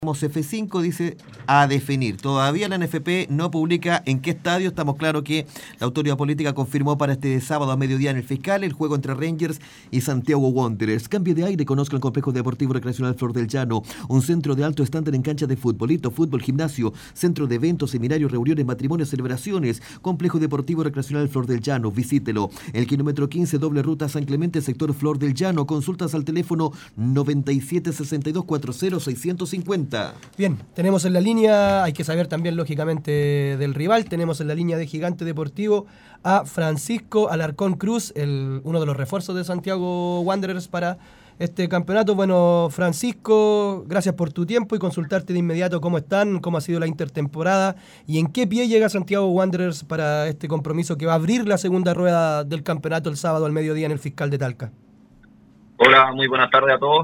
F5 dice a definir. Todavía la NFP no publica en qué estadio. Estamos claros que la autoridad política confirmó para este sábado a mediodía en el Fiscal el juego entre Rangers y Santiago Wanderers. Cambie de aire, conozca el complejo deportivo recreacional Flor del Llano, un centro de alto estándar en cancha de futbolito, fútbol, gimnasio, centro de eventos, seminarios, reuniones, matrimonios, celebraciones. Complejo deportivo recreacional Flor del Llano, visítelo. El kilómetro 15, doble ruta San Clemente, sector Flor del Llano. Consultas al teléfono 976240-650. Bien, tenemos en la línea, hay que saber también lógicamente del rival, tenemos en la línea de Gigante Deportivo a Francisco Alarcón Cruz, uno de los refuerzos de Santiago Wanderers para este campeonato. Bueno, Francisco, gracias por tu tiempo y consultarte de inmediato cómo están, cómo ha sido la intertemporada y en qué pie llega Santiago Wanderers para este compromiso que va a abrir la segunda rueda del campeonato el sábado al mediodía en el Fiscal de Talca. Hola, muy buenas tardes a todos.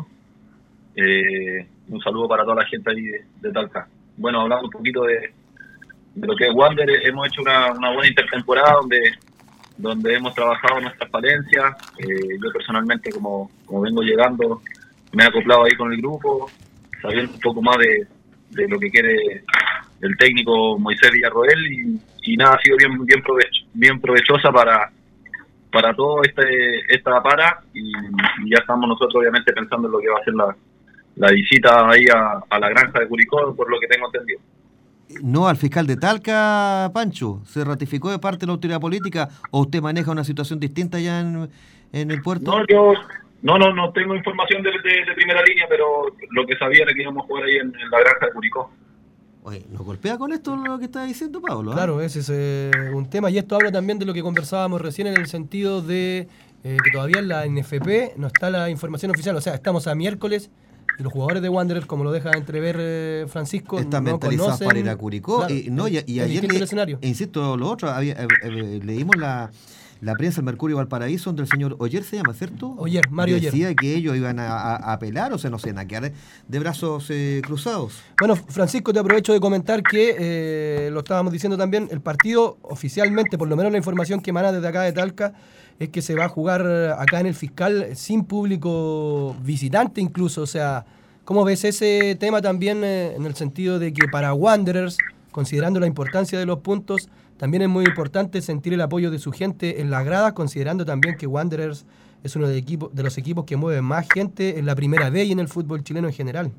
Un saludo para toda la gente ahí de Talca. Bueno, hablando un poquito de lo que es Wander, hemos hecho una buena intertemporada donde hemos trabajado nuestras falencias. Yo personalmente, como vengo llegando, me he acoplado ahí con el grupo, sabiendo un poco más de lo que quiere el técnico Moisés Villarroel y nada, ha sido bien provechosa para todo esta para y ya estamos nosotros obviamente pensando en lo que va a ser la visita ahí a la granja de Curicó, por lo que tengo entendido. No al fiscal de Talca, Pancho, ¿se ratificó de parte de la autoridad política o usted maneja una situación distinta ya en el puerto? No, yo no tengo información de primera línea, pero lo que sabía era que íbamos a jugar ahí en la granja de Curicó. Oye, ¿nos golpea con esto lo que está diciendo Pablo? Claro, ese es un tema y esto habla también de lo que conversábamos recién en el sentido de que todavía en la NFP no está la información oficial, o sea, estamos a miércoles y los jugadores de Wanderers, como lo deja entrever Francisco, están no mentalizados conocen, para ir a Curicó. Claro, y ayer insisto, lo otro, leímos la prensa del Mercurio Valparaíso, donde el señor Oyer se llama, ¿cierto? Mario Oyer. Decía que ellos iban a apelar, o sea, no sé, a quedar de brazos cruzados. Bueno, Francisco, te aprovecho de comentar que, lo estábamos diciendo también, el partido oficialmente, por lo menos la información que emana desde acá de Talca, es que se va a jugar acá en el Fiscal sin público visitante incluso. O sea, ¿cómo ves ese tema también en el sentido de que para Wanderers, considerando la importancia de los puntos, también es muy importante sentir el apoyo de su gente en la grada, considerando también que Wanderers es uno de los equipos que mueve más gente en la primera B y en el fútbol chileno en general?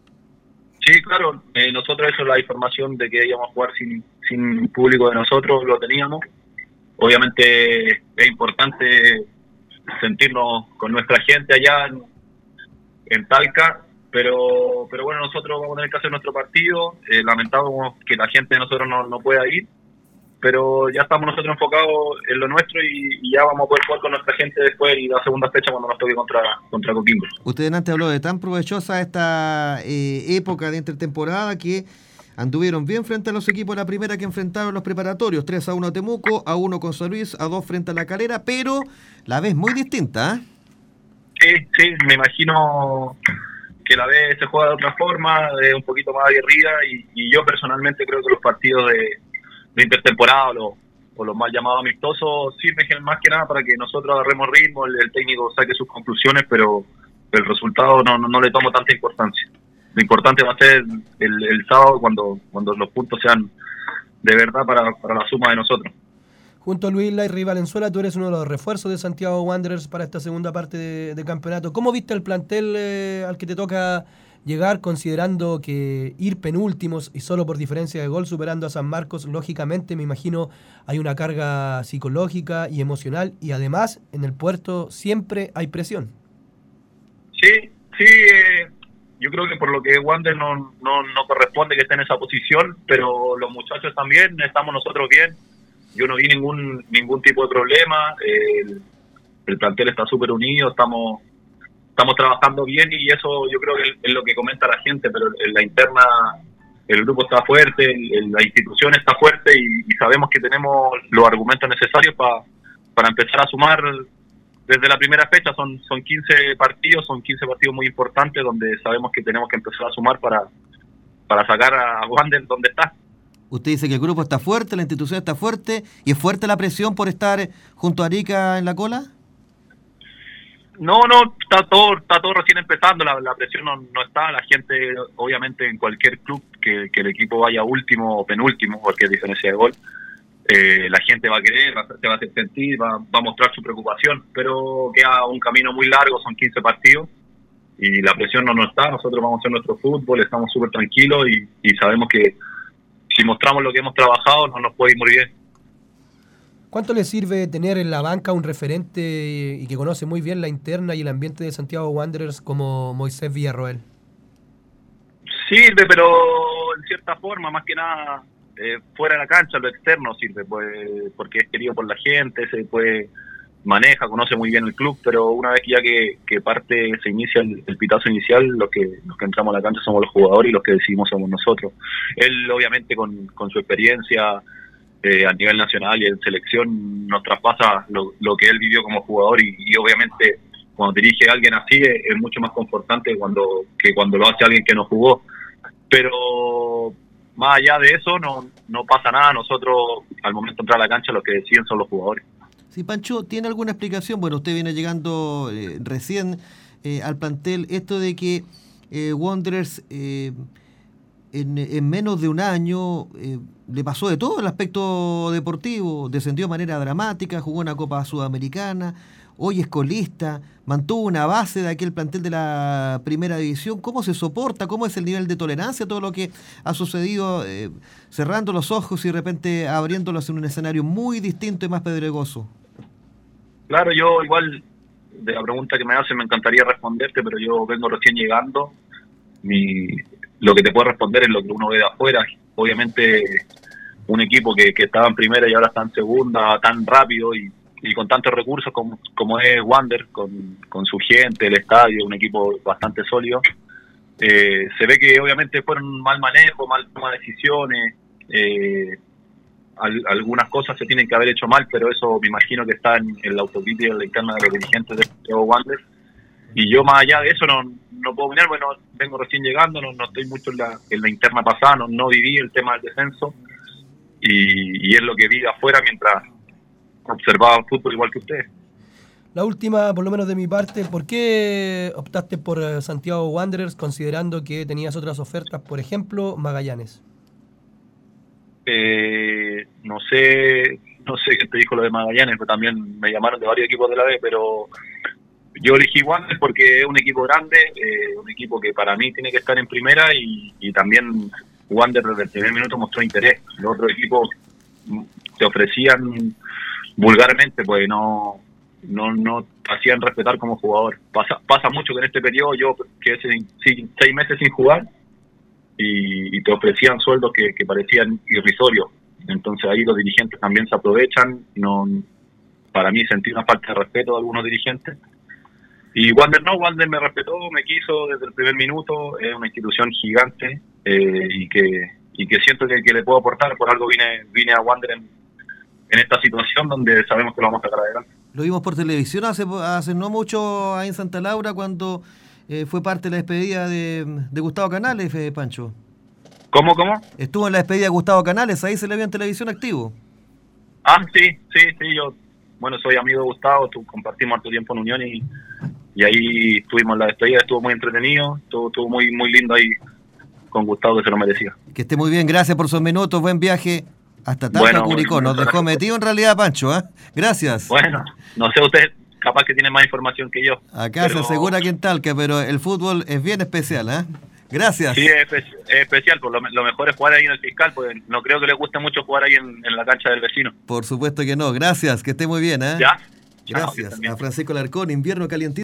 Sí, claro. Nosotros eso, la información de que íbamos a jugar sin público de nosotros, lo teníamos. Obviamente es importante sentirnos con nuestra gente allá en Talca, pero bueno, nosotros vamos a tener que hacer nuestro partido. Lamentamos que la gente de nosotros no pueda ir, pero ya estamos nosotros enfocados en lo nuestro y ya vamos a poder jugar con nuestra gente después y la segunda fecha cuando nos toque contra Coquimbo. Usted antes habló de tan provechosa esta época de intertemporada que anduvieron bien frente a los equipos de la primera que enfrentaron los preparatorios, 3-1 a Temuco, a 1 con San Luis, a 2 frente a La Calera, pero la vez muy distinta, ¿eh? Sí, me imagino que la vez se juega de otra forma, un poquito más aguerrida y yo personalmente creo que los partidos de intertemporada o los mal llamados amistosos sirven más que nada para que nosotros agarremos ritmo, el técnico saque sus conclusiones, pero el resultado no le tomo tanta importancia. Lo importante va a ser el sábado cuando los puntos sean de verdad para la suma de nosotros. Junto a Luis Lairri Valenzuela, tú eres uno de los refuerzos de Santiago Wanderers para esta segunda parte de campeonato. ¿Cómo viste el plantel al que te toca llegar, considerando que ir penúltimos y solo por diferencia de gol superando a San Marcos, lógicamente me imagino hay una carga psicológica y emocional y además en el puerto siempre hay presión? Sí, yo creo que por lo que Wander no corresponde que esté en esa posición, pero los muchachos también, estamos nosotros bien. Yo no vi ningún tipo de problema. El plantel está súper unido, estamos trabajando bien y eso yo creo que es lo que comenta la gente, pero en la interna el grupo está fuerte, la institución está fuerte y sabemos que tenemos los argumentos necesarios para empezar a sumar. Desde la primera fecha son 15 partidos muy importantes donde sabemos que tenemos que empezar a sumar para sacar a Wander donde está. Usted dice que el grupo está fuerte, la institución está fuerte y es fuerte la presión por estar junto a Arica en la cola. No, está todo recién empezando, la presión no está, la gente, obviamente en cualquier club que el equipo vaya último o penúltimo, porque es diferencia de gol, la gente va a querer, se va a hacer sentir, va a mostrar su preocupación, pero queda un camino muy largo, son 15 partidos, y la presión no está, nosotros vamos a hacer nuestro fútbol, estamos súper tranquilos y sabemos que si mostramos lo que hemos trabajado no nos puede ir muy bien. ¿Cuánto le sirve tener en la banca un referente y que conoce muy bien la interna y el ambiente de Santiago Wanderers como Moisés Villarroel? Sirve, pero en cierta forma, más que nada, fuera de la cancha, lo externo sirve, pues, porque es querido por la gente, maneja, conoce muy bien el club, pero una vez que parte, se inicia el pitazo inicial, los que entramos a la cancha somos los jugadores y los que decidimos somos nosotros. Él, obviamente, con su experiencia a nivel nacional y en selección, nos traspasa lo que él vivió como jugador y obviamente cuando dirige a alguien así es mucho más confortante que cuando lo hace alguien que no jugó. Pero más allá de eso no pasa nada, nosotros al momento de entrar a la cancha los que deciden son los jugadores. Sí, Pancho, ¿tiene alguna explicación? Bueno, usted viene llegando recién al plantel, esto de que Wanderers en menos de un año le pasó de todo el aspecto deportivo, descendió de manera dramática, jugó una Copa Sudamericana, hoy es colista, mantuvo una base de aquel plantel de la primera división. ¿Cómo se soporta? ¿Cómo es el nivel de tolerancia a todo lo que ha sucedido, cerrando los ojos y de repente abriéndolos en un escenario muy distinto y más pedregoso? Claro, yo igual, de la pregunta que me hacen me encantaría responderte, pero yo vengo recién llegando. Lo que te puedo responder es lo que uno ve de afuera. Obviamente un equipo que estaba en primera y ahora está en segunda tan rápido y con tantos recursos como es Wander, con su gente, el estadio, un equipo bastante sólido, se ve que obviamente fueron mal manejo, mal toma de decisiones, algunas cosas se tienen que haber hecho mal, pero eso me imagino que está en la autocrítica de la interna de los dirigentes de Wander. Y yo más allá de eso no puedo opinar, bueno, vengo recién llegando, no estoy mucho en la interna pasada, no viví el tema del descenso y es lo que vi afuera mientras observaba el fútbol igual que ustedes. La última, por lo menos de mi parte, ¿por qué optaste por Santiago Wanderers considerando que tenías otras ofertas, por ejemplo, Magallanes? No sé qué te dijo lo de Magallanes, pero también me llamaron de varios equipos de la B, pero yo elegí Wander porque es un equipo grande, un equipo que para mí tiene que estar en primera y también Wander desde el primer minuto mostró interés. Los otros equipos te ofrecían vulgarmente, pues no hacían respetar como jugador. Pasa mucho que en este periodo yo quedé 6 meses sin jugar y te ofrecían sueldos que parecían irrisorios. Entonces ahí los dirigentes también se aprovechan. Para mí sentí una falta de respeto de algunos dirigentes. Y Wander me respetó, me quiso desde el primer minuto, es una institución gigante y que siento que le puedo aportar, por algo vine a Wander en esta situación donde sabemos que lo vamos a sacar adelante. Lo vimos por televisión hace no mucho ahí en Santa Laura cuando fue parte de la despedida de Gustavo Canales, Pancho. ¿Cómo? Estuvo en la despedida de Gustavo Canales, ahí se le vio en televisión activo. Sí, yo soy amigo de Gustavo, compartimos harto tiempo en Unión y ahí estuvimos en la despedida, estuvo muy entretenido, estuvo muy, muy lindo ahí con Gustavo, que se lo merecía. Que esté muy bien, gracias por sus minutos, buen viaje hasta Talca, Curicó. Nos dejó metido en realidad, Pancho, ¿eh? Gracias. Bueno, no sé, usted capaz que tiene más información que yo. Acá se asegura que en Talca, pero el fútbol es bien especial, ¿eh? Gracias. Sí, es especial, pues lo mejor es jugar ahí en el Fiscal, pues no creo que le guste mucho jugar ahí en la cancha del vecino. Por supuesto que no, gracias, que esté muy bien, ¿eh? Ya. Gracias. A Francisco Alarcón, invierno calientito.